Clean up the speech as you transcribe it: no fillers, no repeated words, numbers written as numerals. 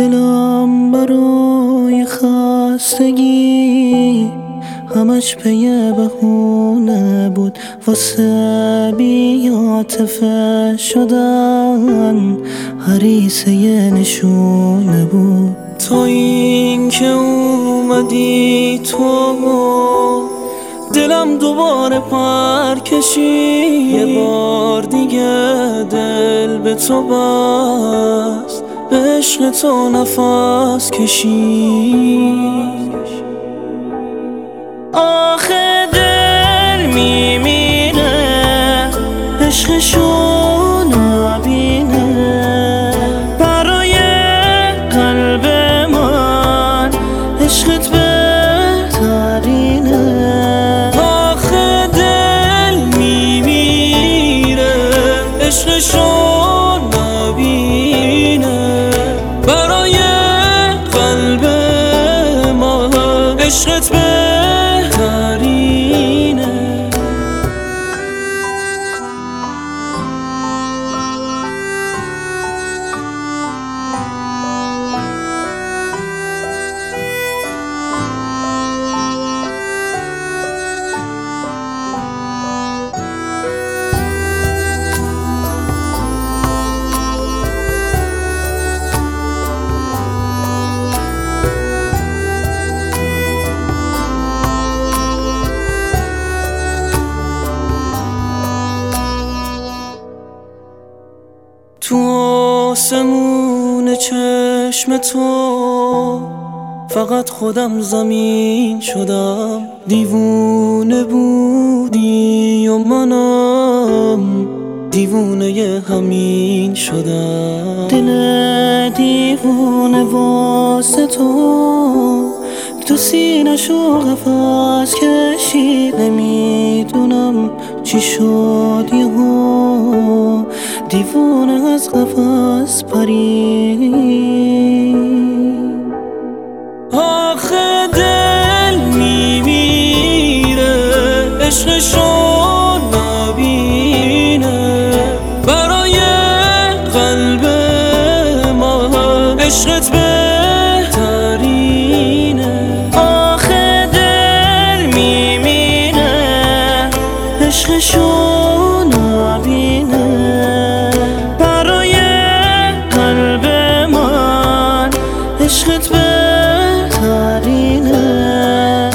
دلم برای خستگی همش پی بهونه بود، واسه بی عاطفه شدن هریسه نشونه بود. تا این که اومدی تو دلم دوباره پر کشید، یه بار دیگه دل به تو بست، به عشق تو نفس کشید. آخه دل میمیره عشقشو نبینه، برای قلب من عشقت بهترینه. آخه دل میمیره عشقشو نبینه، برای قلب من عشقت بهترینه. تو آسمون چشم تو فقط خودم زمین شدم، دیوونه بودی و منم دیوونه همین شدم. دل دیوونه واسه تو سینه‌شو قفس کشید، نمیدونم چی شد یهو دیوونه از قفس پرید. آخه دل میمیره عشقشو نبینه، برای قلب من عشقت بهترینه. آخه دل میمیره عشقشو نبینه، برای قلب من عشقت بهترینه.